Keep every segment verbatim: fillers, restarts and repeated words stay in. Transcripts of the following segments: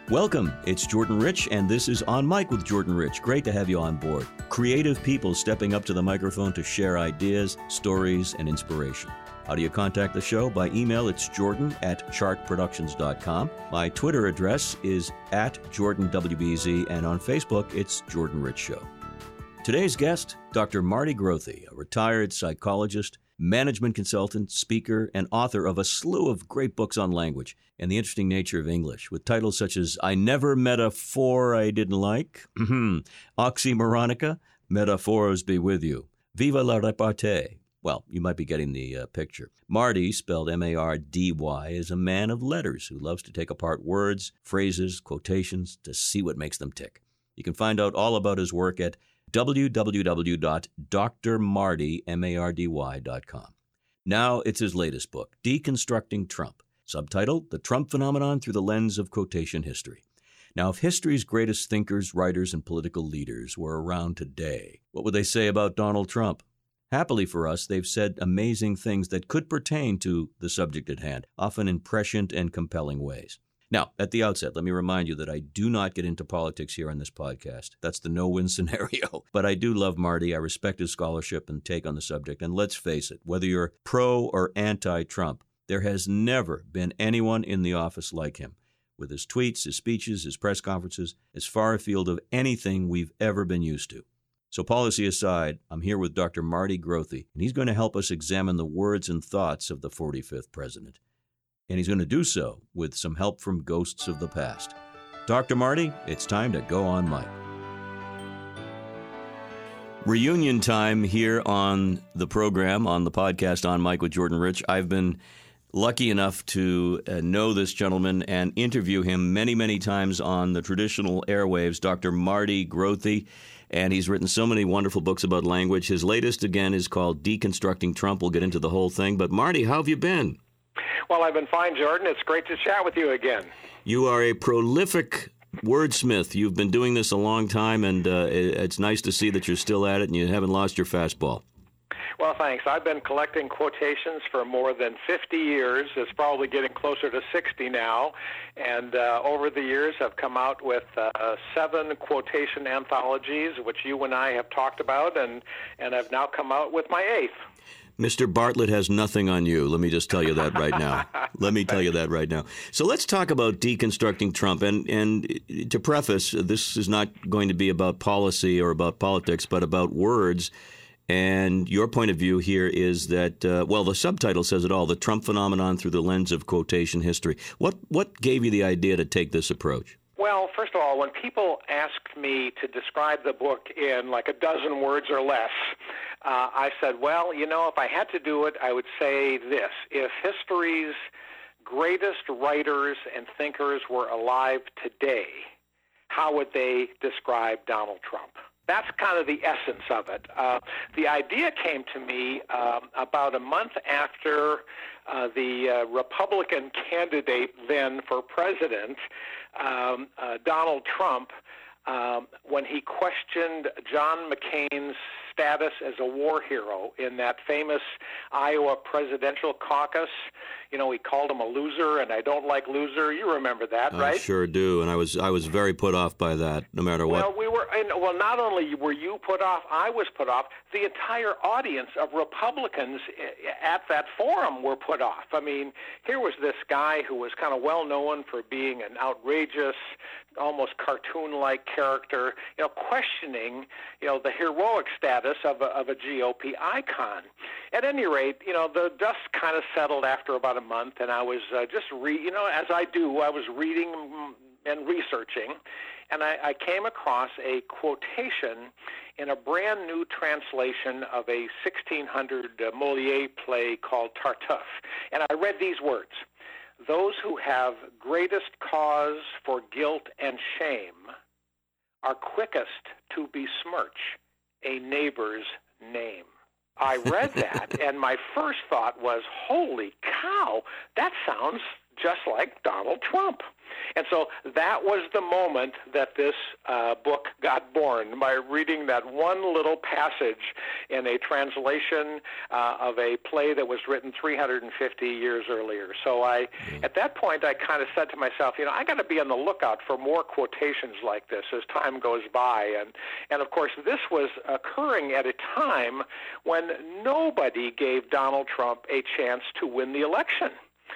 Welcome, it's Jordan Rich, and this is On Mic with Jordan Rich. Great to have you on board. Creative people stepping up to the microphone to share ideas, stories, and inspiration. How do you contact the show? By email, it's jordan at chart productions dot com. My Twitter address is at jordan w b z, and on Facebook, it's Jordan Rich Show. Today's guest, Doctor Marty Grothe, a retired psychologist, management consultant, speaker, and author of a slew of great books on language and the interesting nature of English, with titles such as I Never Met a Four I Didn't Like, Oxymoronica, Metaphors Be With You, Viva la Repartee. Well, you might be getting the uh, picture. Marty, spelled M A R D Y, is a man of letters who loves to take apart words, phrases, quotations to see what makes them tick. You can find out all about his work at w w w dot d r marty dot com. Now it's his latest book, Deconstructing Trump, subtitled The Trump Phenomenon Through the Lens of Quotation History. Now, if history's greatest thinkers, writers, and political leaders were around today, what would they say about Donald Trump? Happily for us, they've said amazing things that could pertain to the subject at hand, often in prescient and compelling ways. Now, at the outset, let me remind you that I do not get into politics here on this podcast. That's the no-win scenario. But I do love Marty. I respect his scholarship and take on the subject. And let's face it, whether you're pro or anti-Trump, there has never been anyone in the office like him, with his tweets, his speeches, his press conferences, as far afield of anything we've ever been used to. So policy aside, I'm here with Doctor Marty Grothe, and he's going to help us examine the words and thoughts of the forty-fifth president. And he's going to do so with some help from ghosts of the past. Doctor Marty, it's time to go on mic. Reunion time here on the program, on the podcast On Mic with Jordan Rich. I've been lucky enough to uh, know this gentleman and interview him many, many times on the traditional airwaves, Doctor Marty Grothe, and he's written so many wonderful books about language. His latest, again, is called Deconstructing Trump. We'll get into the whole thing. But Marty, how have you been? Well, I've been fine, Jordan. It's great to chat with you again. You are a prolific wordsmith. You've been doing this a long time, and uh, it's nice to see that you're still at it and you haven't lost your fastball. Well, thanks. I've been collecting quotations for more than fifty years. It's probably getting closer to sixty now. And uh, over the years, I've come out with uh, seven quotation anthologies, which you and I have talked about, and, and I've now come out with my eighth. Mister Bartlett has nothing on you. Let me just tell you that right now. Let me tell you that right now. So let's talk about deconstructing Trump. And, and to preface, this is not going to be about policy or about politics, but about words. And your point of view here is that, uh, well, the subtitle says it all, the Trump phenomenon through the lens of quotation history. What what gave you the idea to take this approach? Well, first of all, when people asked me to describe the book in like a dozen words or less, uh, I said, well, you know, if I had to do it, I would say this. If history's greatest writers and thinkers were alive today, how would they describe Donald Trump? That's kind of the essence of it. Uh, the idea came to me um, about a month after uh, the uh, Republican candidate then for president, um, uh, Donald Trump, um, when he questioned John McCain's status as a war hero in that famous Iowa presidential caucus. You know, he called him a loser, and I don't like loser. You remember that, right? I sure do, and I was I was very put off by that, no matter what. Well, we were, and, well, not only were you put off, I was put off. The entire audience of Republicans at that forum were put off. I mean, here was this guy who was kind of well known for being an outrageous, almost cartoon-like character, you know, questioning, you know, the heroic status of a, of a G O P icon. At any rate, you know, the dust kind of settled after about a month, and I was uh, just, re- you know, as I do, I was reading and researching, and I, I came across a quotation in a brand new translation of a sixteen hundred uh, Molière play called Tartuffe, and I read these words. Those who have greatest cause for guilt and shame are quickest to besmirch a neighbor's name. I read that, and my first thought was, holy cow, that sounds just like Donald Trump. And so that was the moment that this uh, book got born, by reading that one little passage in a translation uh, of a play that was written three hundred fifty years earlier. So I, mm. at that point, I kind of said to myself, you know, I got to be on the lookout for more quotations like this as time goes by. And, and of course, this was occurring at a time when nobody gave Donald Trump a chance to win the election.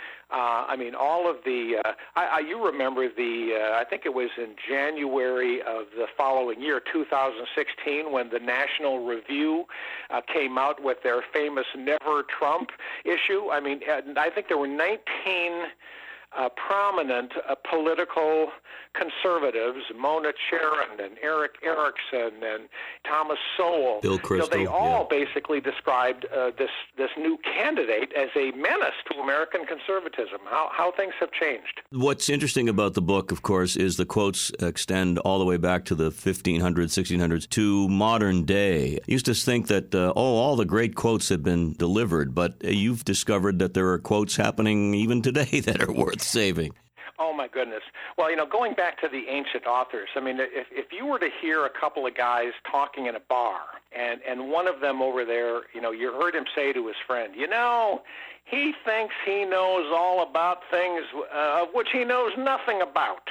Uh, I mean, all of the, uh, I, I, you remember the, uh, I think it was in January of the following year, two thousand sixteen, when the National Review uh, came out with their famous Never Trump issue. I mean, I think there were nineteen uh, prominent uh, political conservatives, Mona Charen and Eric Erickson and Thomas Sowell. Bill Kristol. So they all yeah. basically described uh, this this new candidate as a menace to American conservatism. How how things have changed. What's interesting about the book, of course, is the quotes extend all the way back to the fifteen hundreds, sixteen hundreds to modern day. I used to think that uh, oh, all the great quotes have been delivered, but uh, you've discovered that there are quotes happening even today that are worth saving. Oh, my goodness. Well, you know, going back to the ancient authors, I mean, if, if you were to hear a couple of guys talking in a bar, and, and one of them over there, you know, you heard him say to his friend, you know, he thinks he knows all about things uh, of which he knows nothing about.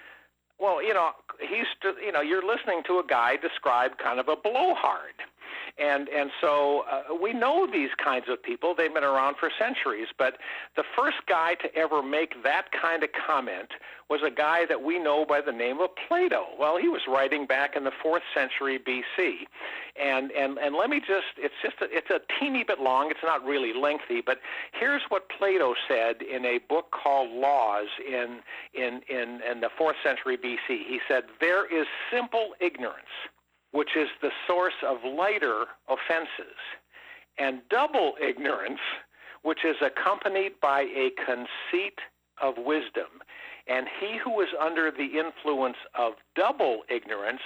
Well, you know, he's, you know, you're listening to a guy describe kind of a blowhard. And and so uh, we know these kinds of people. They've been around for centuries. But the first guy to ever make that kind of comment was a guy that we know by the name of Plato. Well, he was writing back in the fourth century B C. And and, and let me just, it's just, a, it's a teeny bit long. It's not really lengthy. But here's what Plato said in a book called Laws in, in, in, in the fourth century B C. He said, there is simple ignorance, which is the source of lighter offenses, and double ignorance, which is accompanied by a conceit of wisdom. And he who is under the influence of double ignorance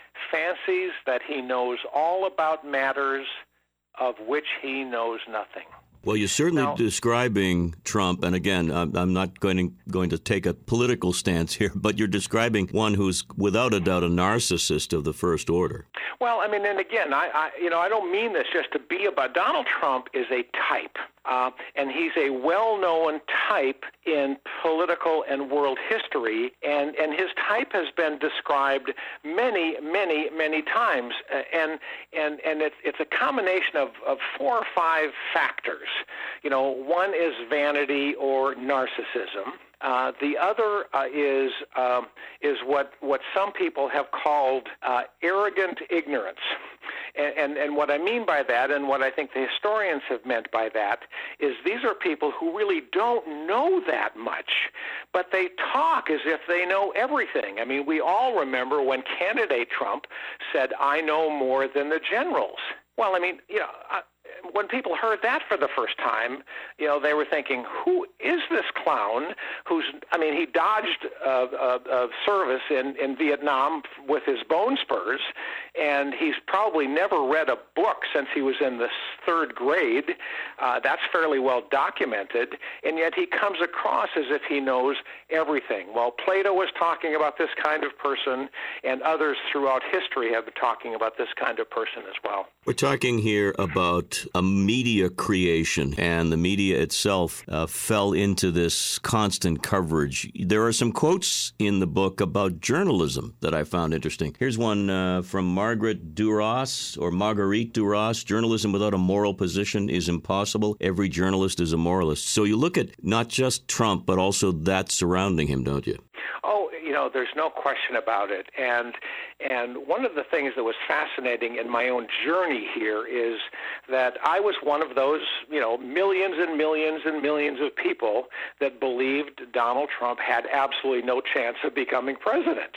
fancies that he knows all about matters of which he knows nothing. Well, you're certainly now, describing Trump, and again, I'm, I'm not going to, going to take a political stance here, but you're describing one who's without a doubt a narcissist of the first order. Well, I mean, and again, I, I you know, I don't mean this just to be about. Donald Trump is a type, uh, and he's a well-known type in political and world history, and, and his type has been described many, many, many times, uh, and and and it's it's a combination of, of four or five factors. You know, one is vanity or narcissism. Uh, the other uh, is um, is what what some people have called uh, arrogant ignorance, and, and and what I mean by that, and what I think the historians have meant by that, is these are people who really don't know that much, but they talk as if they know everything. I mean, we all remember when candidate Trump said, "I know more than the generals." Well, I mean, you know. I, When people heard that for the first time, you know, they were thinking, who is this clown who's, I mean, he dodged uh, uh, uh, service in, in Vietnam with his bone spurs, and he's probably never read a book since he was in the third grade. Uh, that's fairly well documented, and yet he comes across as if he knows everything. Well, Plato was talking about this kind of person, and others throughout history have been talking about this kind of person as well. We're talking here about a media creation, and the media itself uh, fell into this constant coverage. There are some quotes in the book about journalism that I found interesting. Here's one uh, from Margaret Duras, or Marguerite Duras. Journalism without a moral position is impossible. Every journalist is a moralist. So you look at not just Trump, but also that surrounding him, don't you? Oh, you know, there's no question about it. And and one of the things that was fascinating in my own journey here is that I was one of those, you know, millions and millions and millions of people that believed Donald Trump had absolutely no chance of becoming president.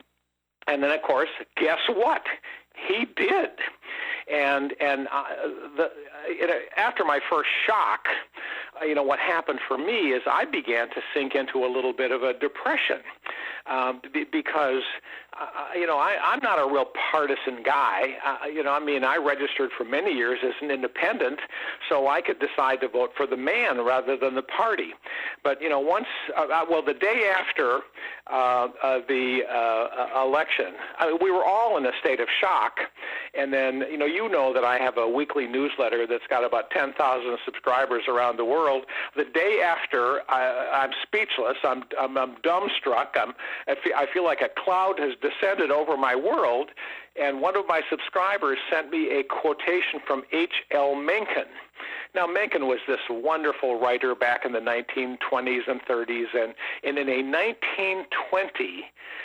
And then, of course, guess what? He did. And and uh, the, you know, after my first shock, uh, you know, what happened for me is I began to sink into a little bit of a depression. um, b- because, uh, you know, I, I'm not a real partisan guy. Uh, you know, I mean, I registered for many years as an independent, so I could decide to vote for the man rather than the party. But, you know, once, uh, well, the day after uh, uh, the uh, election, I mean, we were all in a state of shock. And then, you know, you know that I have a weekly newsletter that's got about ten thousand subscribers around the world. The day after, I, I'm speechless. I'm, I'm, I'm dumbstruck. I'm, I feel, I feel like a cloud has descended over my world. And one of my subscribers sent me a quotation from H L Mencken. Now, Mencken was this wonderful writer back in the nineteen twenties and thirties, and, and in a nineteen twenty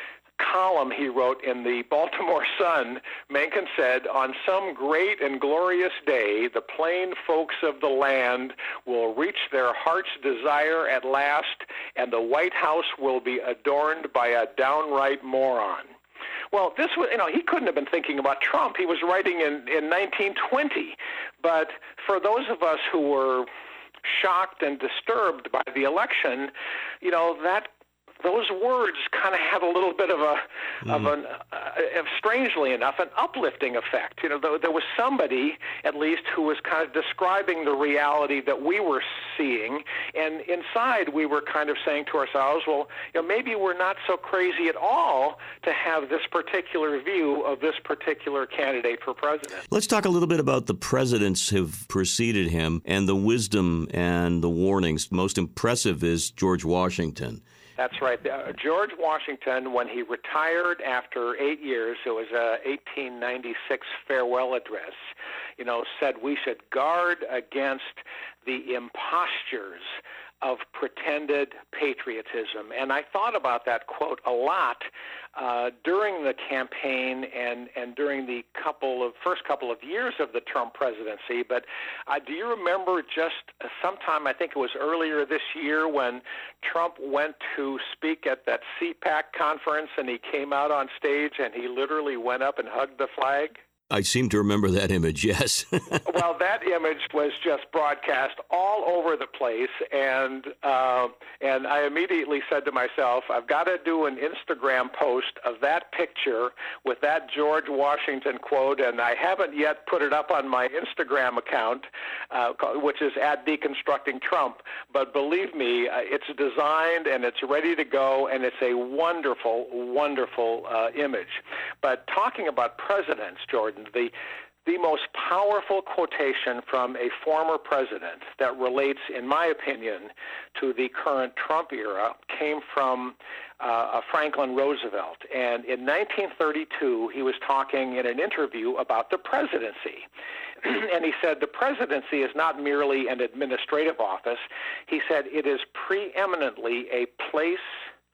column he wrote in the Baltimore Sun, Mencken said, "On some great and glorious day, the plain folks of the land will reach their heart's desire at last, and the White House will be adorned by a downright moron." Well, this was, you know, he couldn't have been thinking about Trump. He was writing in, in nineteen twenty. But for those of us who were shocked and disturbed by the election, you know, that those words kind of had a little bit of a, mm. of an, uh, strangely enough, an uplifting effect. You know, there, there was somebody, at least, who was kind of describing the reality that we were seeing, and inside we were kind of saying to ourselves, well, you know, maybe we're not so crazy at all to have this particular view of this particular candidate for president. Let's talk a little bit about the presidents who have preceded him and the wisdom and the warnings. Most impressive is George Washington. That's right. Uh, George Washington, when he retired after eight years, it was a eighteen ninety-six farewell address, you know, said we should guard against the impostures of pretended patriotism. And I thought about that quote a lot uh, during the campaign and, and during the couple of first couple of years of the Trump presidency. But uh, do you remember just sometime, I think it was earlier this year, when Trump went to speak at that C PAC conference and he came out on stage and he literally went up and hugged the flag? I seem to remember that image, yes. Well, that image was just broadcast all over the place, and uh, and I immediately said to myself, I've got to do an Instagram post of that picture with that George Washington quote, and I haven't yet put it up on my Instagram account, uh, which is at Deconstructing Trump. But believe me, uh, it's designed and it's ready to go, and it's a wonderful, wonderful uh, image. But talking about presidents, Jordan, The, the most powerful quotation from a former president that relates, in my opinion, to the current Trump era came from uh, Franklin Roosevelt. And in nineteen thirty-two, he was talking in an interview about the presidency. And he said, the presidency is not merely an administrative office. He said, it is preeminently a place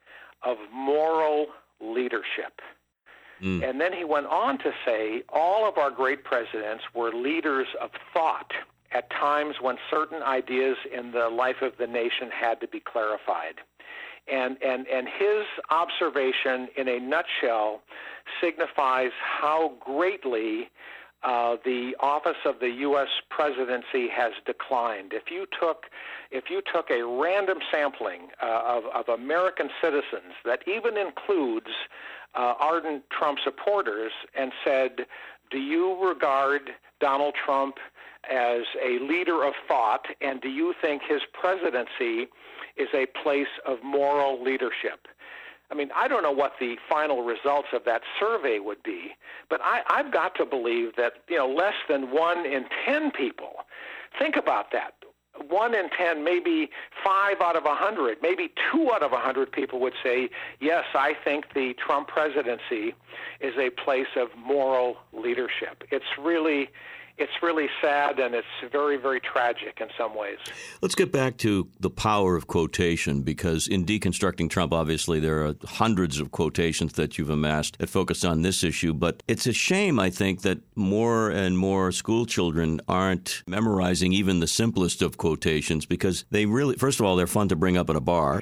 of moral leadership. Mm. And then he went on to say all of our great presidents were leaders of thought at times when certain ideas in the life of the nation had to be clarified. And, and, and his observation in a nutshell signifies how greatly uh, the office of the U S presidency has declined. If you took, if you took a random sampling uh, of, of American citizens that even includes Uh, ardent Trump supporters and said, do you regard Donald Trump as a leader of thought, and do you think his presidency is a place of moral leadership? I mean, I don't know what the final results of that survey would be, but I, I've got to believe that, you know, less than one in ten people, think about that. One in ten, maybe five out of a hundred, maybe two out of a hundred people would say, yes, I think the Trump presidency is a place of moral leadership. It's really, it's really sad, and it's very, very tragic in some ways. Let's get back to the power of quotation, because in Deconstructing Trump, obviously, there are hundreds of quotations that you've amassed that focus on this issue. But it's a shame, I think, that more and more school children aren't memorizing even the simplest of quotations, because they really, first of all, they're fun to bring up at a bar.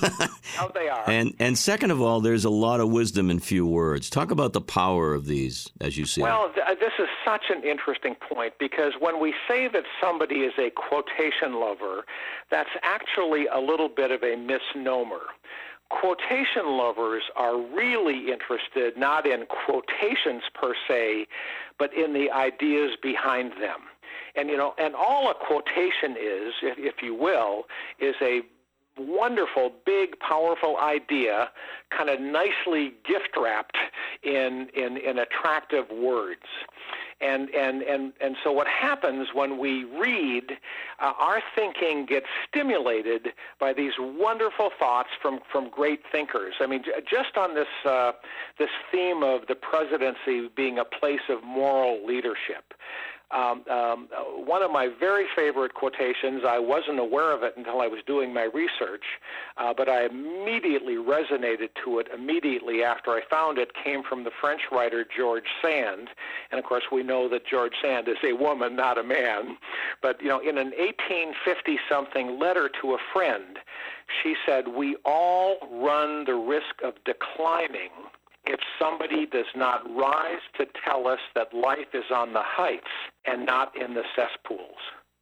Oh, they are. And, and second of all, there's a lot of wisdom in few words. Talk about the power of these as you see well, it. Well, th- this is such an interesting point, because when we say that somebody is a quotation lover, that's actually a little bit of a misnomer. quotation lovers are really interested not in quotations per se, but in the ideas behind them. And, you know, and all a quotation is, if, if you will, is a wonderful, big, powerful idea, kind of nicely gift-wrapped in, in, in attractive words. And, and, and, and so what happens when we read, uh, our thinking gets stimulated by these wonderful thoughts from, from great thinkers. I mean, j- just on this, uh, this theme of the presidency being a place of moral leadership, Um, um, one of my very favorite quotations, I wasn't aware of it until I was doing my research, uh, but I immediately resonated to it immediately after I found it, came from the French writer George Sand. And, of course, we know that George Sand is a woman, not a man. But, you know, in an eighteen fifty-something letter to a friend, she said, "We all run the risk of declining if somebody does not rise to tell us that life is on the heights and not in the cesspools."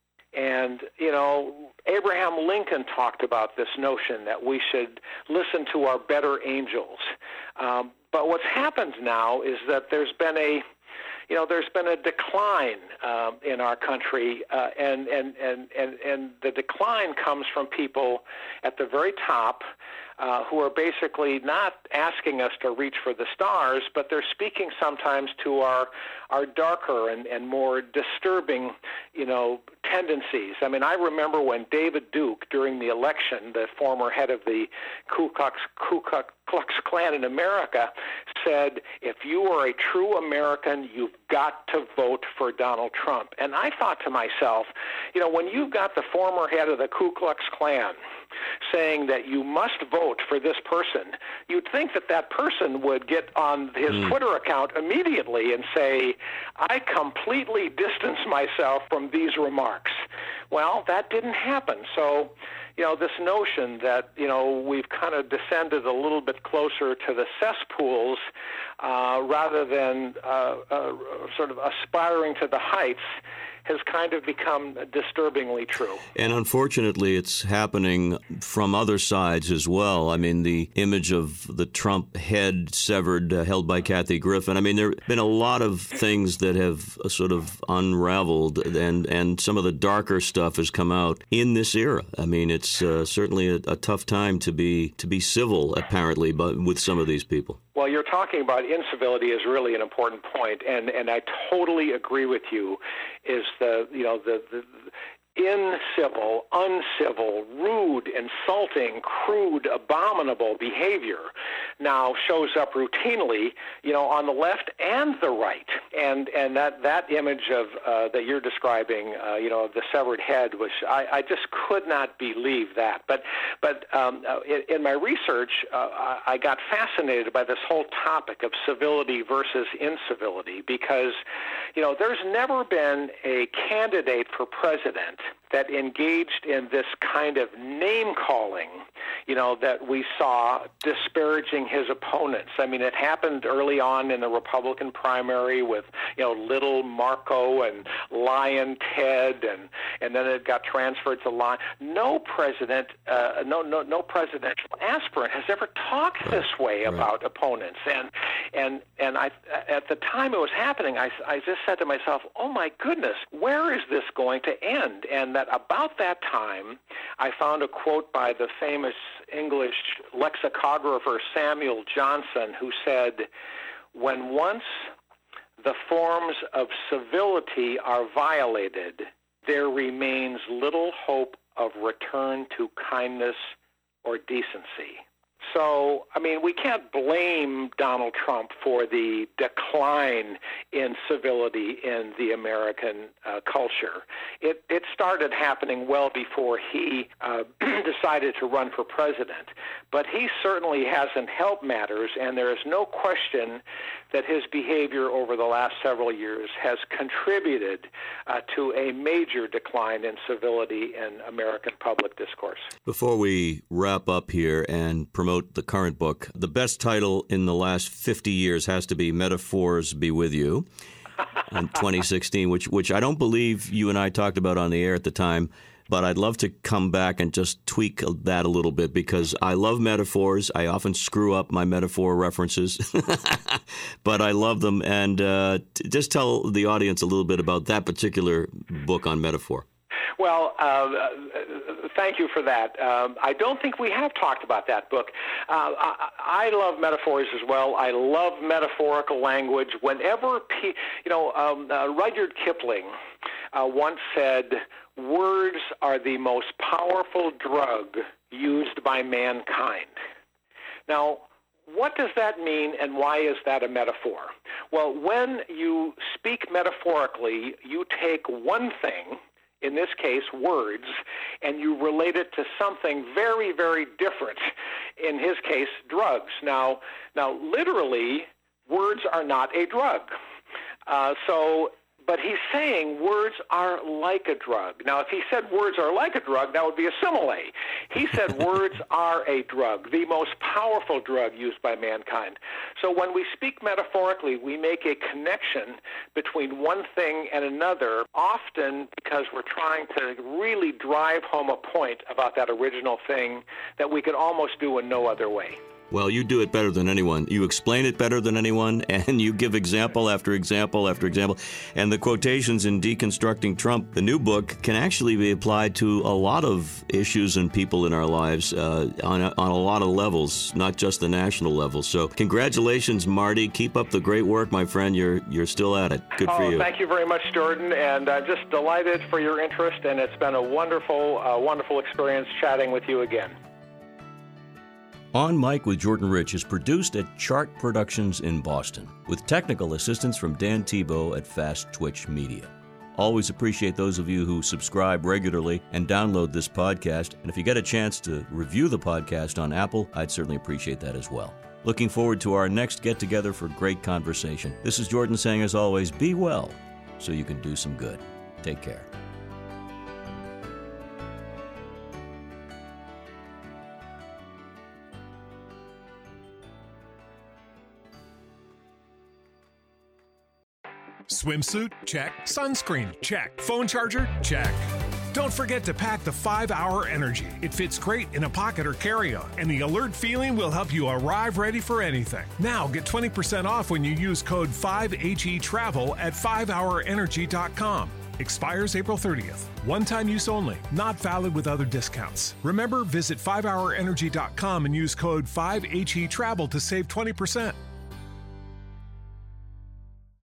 And, you know, Abraham Lincoln talked about this notion that we should listen to our better angels. Um, but what's happened now is that there's been a You know, there's been a decline um, in our country, uh, and, and, and, and, and the decline comes from people at the very top uh, who are basically not asking us to reach for the stars, but they're speaking sometimes to our our darker and, and more disturbing, you know, tendencies. I mean, I remember when David Duke, during the election, the former head of the Ku Klux, Ku Klux Klan in America, said, "If you are a true American, you've got to vote for Donald Trump." And I thought to myself, you know, when you've got the former head of the Ku Klux Klan saying that you must vote for this person, you'd think that that person would get on his mm. Twitter account immediately and say, "I completely distance myself from these remarks." Well, that didn't happen. So, you know, this notion that, you know, we've kind of descended a little bit closer to the cesspools uh, rather than uh, uh, sort of aspiring to the heights has kind of become disturbingly true. And unfortunately, it's happening from other sides as well. I mean, the image of the Trump head severed, uh, held by Kathy Griffin. I mean, there have been a lot of things that have uh, sort of unraveled, and, and some of the darker stuff has come out in this era. I mean, it's uh, certainly a, a tough time to be to be civil, apparently, but with some of these people. Well, you're talking about incivility is really an important point, and, and I totally agree with you. Is the you know the, the incivil, uncivil, rude, insulting, crude, abominable behavior now shows up routinely, you know, on the left and the right. And and that, that image of uh, that you're describing, uh, you know, of the severed head, which I, I just could not believe that. But but um, in, in my research, uh, I got fascinated by this whole topic of civility versus incivility because, you know, there's never been a candidate for president that engaged in this kind of name-calling, you know, that we saw disparaging his opponents. I mean, it happened early on in the Republican primary with, you know, Little Marco and Lion Ted, and, and then it got transferred to Lion. No president, uh, no, no, no presidential aspirant has ever talked right. this way right. about opponents. And and and I, at the time it was happening, I, I just said to myself, oh my goodness, where is this going to end? And that about that time, I found a quote by the famous English lexicographer Samuel Johnson, who said, "When once the forms of civility are violated, there remains little hope of return to kindness or decency." So, I mean, we can't blame Donald Trump for the decline in civility in the American uh, culture. It, it started happening well before he uh, decided to run for president. But he certainly hasn't helped matters, and there is no question that his behavior over the last several years has contributed uh, to a major decline in civility in American public discourse. Before we wrap up here and promote the current book, the best title in the last fifty years has to be Metaphors Be With You in twenty sixteen, which which I don't believe you and I talked about on the air at the time. but I'd love to come back and just tweak that a little bit because I love metaphors. I often screw up my metaphor references, but I love them. And uh, just tell the audience a little bit about that particular book on metaphor. Well, uh, thank you for that. Um, I don't think we have talked about that book. Uh, I, I love metaphors as well. I love metaphorical language. Whenever, pe- you know, um, uh, Rudyard Kipling uh, once said, words are the most powerful drug used by mankind. Now, what does that mean, and why is that a metaphor? Well, when you speak metaphorically, you take one thing, in this case, words, and you relate it to something very, very different. In his case, drugs. Now, now, literally, words are not a drug. Uh, so, but he's saying words are like a drug. Now, if he said words are like a drug, that would be a simile. He said words are a drug, the most powerful drug used by mankind. So when we speak metaphorically, we make a connection between one thing and another, often because we're trying to really drive home a point about that original thing that we could almost do in no other way. Well, you do it better than anyone. You explain it better than anyone, and you give example after example after example. And the quotations in Deconstructing Trump, the new book, can actually be applied to a lot of issues and people in our lives uh, on, a, on a lot of levels, not just the national level. So congratulations, Marty. Keep up the great work, my friend. You're you're still at it. Good oh, for you. Thank you very much, Jordan, and I'm just delighted for your interest, and it's been a wonderful, uh, wonderful experience chatting with you again. On Mike with Jordan Rich is produced at Chart Productions in Boston, with technical assistance from Dan Tebow at Fast Twitch Media. Always appreciate those of you who subscribe regularly and download this podcast. And if you get a chance to review the podcast on Apple, I'd certainly appreciate that as well. Looking forward to our next get-together for great conversation. This is Jordan saying, as always, be well so you can do some good. Take care. Swimsuit? Check. Sunscreen? Check. Phone charger? Check. Don't forget to pack the five hour Energy. It fits great in a pocket or carry-on, and the alert feeling will help you arrive ready for anything. Now get twenty percent off when you use code five H E Travel at five hour energy dot com. Expires April thirtieth. One-time use only. Not valid with other discounts. Remember, visit five hour energy dot com and use code five H E Travel to save twenty percent.